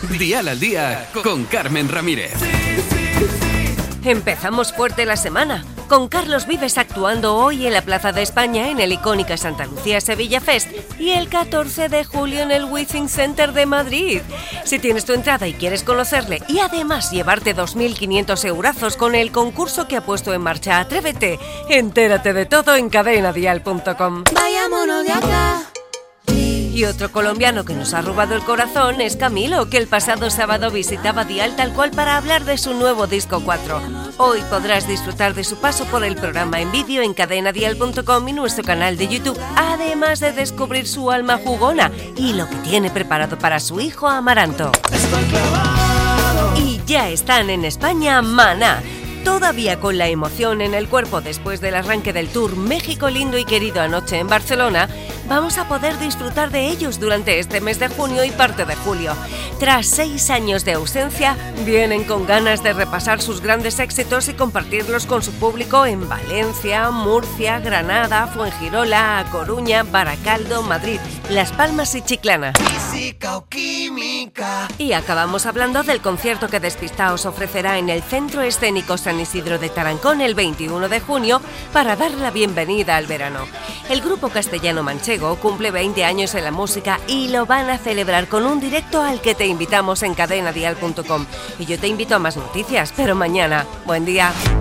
Dial al Día con Carmen Ramírez. Empezamos fuerte la semana, con Carlos Vives actuando hoy en la Plaza de España en el icónica Santa Lucía Sevilla Fest y el 14 de julio en el Withing Center de Madrid. Si tienes tu entrada y quieres conocerle y además llevarte 2.500 eurazos con el concurso que ha puesto en marcha Atrévete, entérate de todo en cadenadial.com. Vayámonos de acá. Y otro colombiano que nos ha robado el corazón es Camilo, que el pasado sábado visitaba Dial Tal Cual para hablar de su nuevo disco 4. Hoy podrás disfrutar de su paso por el programa en vídeo en cadenadial.com y nuestro canal de YouTube, además de descubrir su alma jugona y lo que tiene preparado para su hijo Amaranto. Y ya están en España Maná. Todavía con la emoción en el cuerpo después del arranque del tour México lindo y querido anoche en Barcelona, vamos a poder disfrutar de ellos durante este mes de junio y parte de julio. Tras 6 años de ausencia, vienen con ganas de repasar sus grandes éxitos y compartirlos con su público en Valencia, Murcia, Granada, Fuengirola, A Coruña, Baracaldo, Madrid, Las Palmas y Chiclana. Física o química. Y acabamos hablando del concierto que Despistaos ofrecerá en el Centro Escénico San Isidro de Tarancón el 21 de junio para dar la bienvenida al verano. El grupo castellano manchego cumple 20 años en la música y lo van a celebrar con un directo al que te invitamos en cadenadial.com. Y yo te invito a más noticias, pero mañana. Buen día.